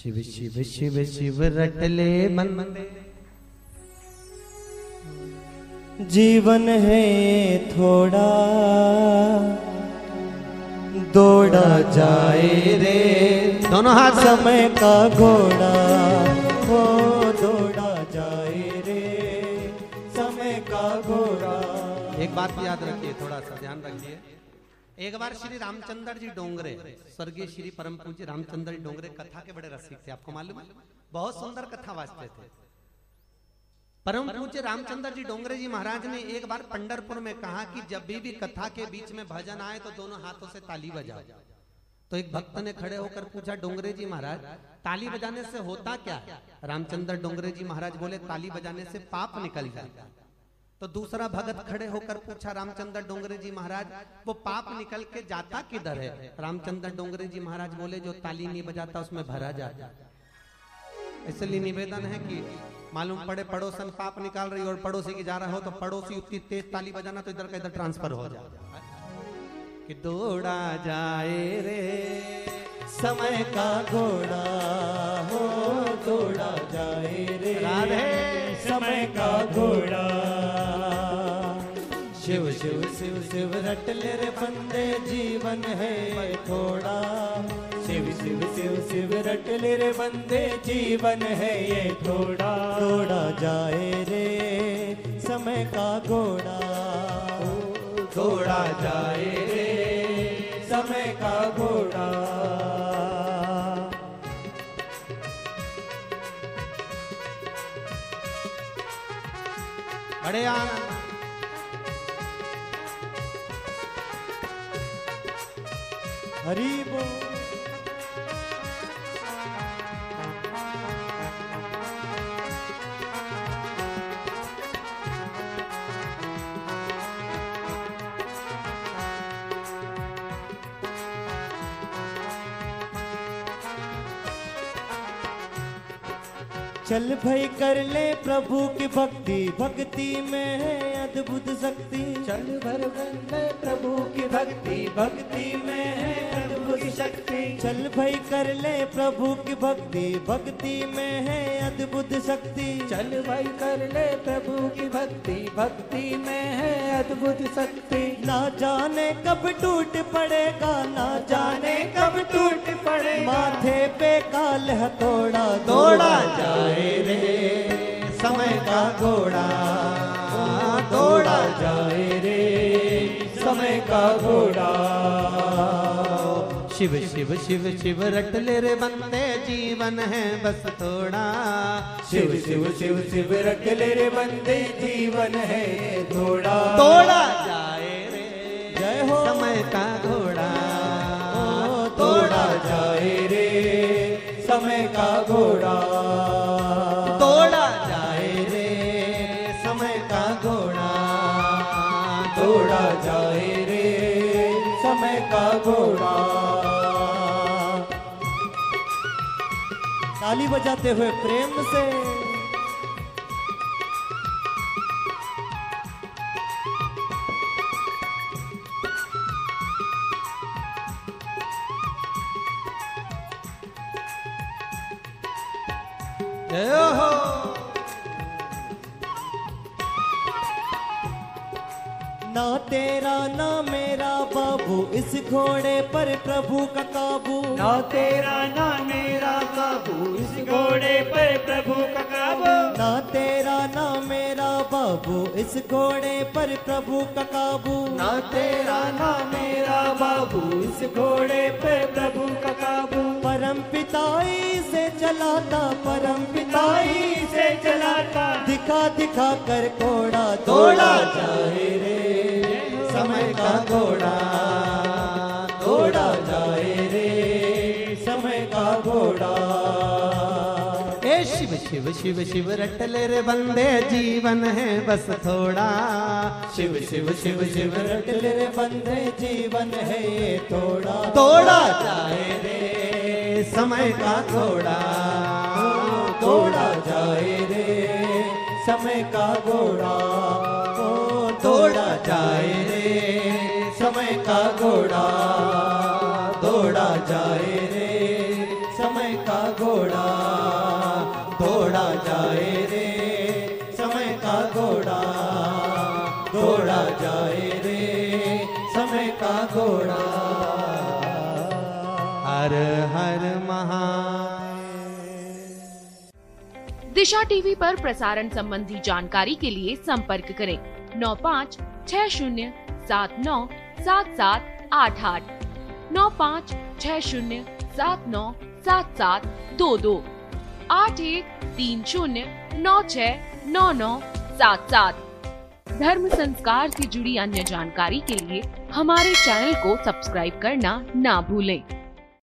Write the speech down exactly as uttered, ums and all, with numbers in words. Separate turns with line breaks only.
शिव शिव शिव शिव रटले मन
जीवन है थोड़ा दौड़ा जाए रे
दोनों हाथ
समय का घोड़ा हो दौड़ा जाए रे समय का घोड़ा।
एक बात याद रखिए, थोड़ा सा ध्यान रखिए। एक बार श्री रामचंद्र जी डोंगरे, स्वर्गीय श्री परम पूज्य रामचंद्र जी डोंगरे कथा के बड़े रसिक थे, आपको मालूम है, बहुत सुंदर कथा वाचते थे। परम पूज्य रामचंद्र जी डोंगरे जी महाराज ने एक बार पंढरपुर में कहा कि जब भी भी कथा के बीच में भजन आए तो दोनों हाथों से ताली बजाओ। तो एक भक्त ने खड़े होकर पूछा, डोंगरे जी महाराज ताली बजाने से होता क्या है? रामचंद्र डोंगरे जी महाराज बोले, ताली बजाने से पाप निकल जाता। तो दूसरा भगत खड़े होकर पूछा, रामचंद्र डोंगरे जी महाराज वो पाप निकल के जाता किधर है? रामचंद्र डोंगरे जी महाराज बोले, जो ताली नहीं बजाता उसमें भरा जाता। इसलिए निवेदन है कि मालूम पड़े पड़ोसन पाप निकाल रही और पड़ोसी की जा रहा हो तो पड़ोसी उतनी तेज ताली बजाना तो इधर का इधर ट्रांसफर हो जाए कि दौड़ा जाए रे
समय का घोड़ा हो दौड़ा जाए रे
राधे
समय का घोड़ा। शिव शिव शिव शिव रट ले रे बंदे जीवन है थोड़ा। शिव शिव शिव शिव रट ले रे बंदे जीवन है ये थोड़ा दौड़ा जाए रे समय का घोड़ा
दौड़ा जाए रे
समय का घोड़ा।
बड़े आनंद
हरि बोल। चल भाई कर ले प्रभु की भक्ति, भक्ति में है अद्भुत शक्ति।
चल भर ले प्रभु की भक्ति, भक्ति में है अद्भुत शक्ति।
चल भाई कर ले प्रभु की भक्ति, भक्ति में है अद्भुत शक्ति।
चल भाई कर ले प्रभु की भक्ति, भक्ति में है अद्भुत शक्ति।
ना जाने कब टूट पड़ेगा, ना
जाने कब टूट पड़े
माथे पे काल हथौड़ा
दौड़ा जाए रे समय का घोड़ा
दौड़ा जाए रे समय का घोड़ा।
शिव शिव शिव शिव रट ले रे बंदे जीवन है बस थोड़ा।
शिव शिव शिव शिव रट ले रे बंदे जीवन है थोड़ा
दौड़ा जाए रे
जय हो
समय का घोड़ा
दौड़ा जाए रे समय का घोड़ा
दौड़ा जाए रे समय का घोड़ा
दौड़ा जाए रे समय का घोड़ा। ताली बजाते हुए प्रेम से
जय हो।
ना तेरा ना मेरा बाबू इस घोड़े पर प्रभु का काबू।
ना तेरा ना मेरा काबू इस घोड़े पर प्रभु का काबू।
ना तेरा ना मेरा बाबू इस घोड़े पर प्रभु का काबू।
ना तेरा ना मेरा बाबू इस घोड़े पर प्रभु का काबू।
परम पिताई से चलाता परम पिताई
से चलाता
दिखा दिखा कर घोड़ा दौड़ा जाए रे समय का घोड़ा दौड़ा जाए रे समय का घोड़ा।
ए शिव शिव शिव शिव रट ले रे बंदे जीवन है बस थोड़ा।
शिव शिव शिव शिव रट ले रे बंदे जीवन है ये थोड़ा
दौड़ा जाए रे समय का घोड़ा
दौड़ा जाए रे समय का घोड़ा
दौड़ा जाए रे
समय का घोड़ा दौड़ा जाए रे समय का घोड़ा। घोड़ा, दौड़ा जाए रे समय का घोड़ा, दौड़ा जाए रे समय का घोड़ा।
हर हर महादेव।
दिशा टीवी पर प्रसारण संबंधी जानकारी के लिए संपर्क करें नौ पाँच छह शून्य सात नौ सात सात आठ आठ, नौ पाँच छह शून्य सात नौ सात सात दो दो, आठ एक तीन शून्य नौ छह नौ नौ सात सात। धर्म संस्कार से जुड़ी अन्य जानकारी के लिए हमारे चैनल को सब्सक्राइब करना ना भूलें।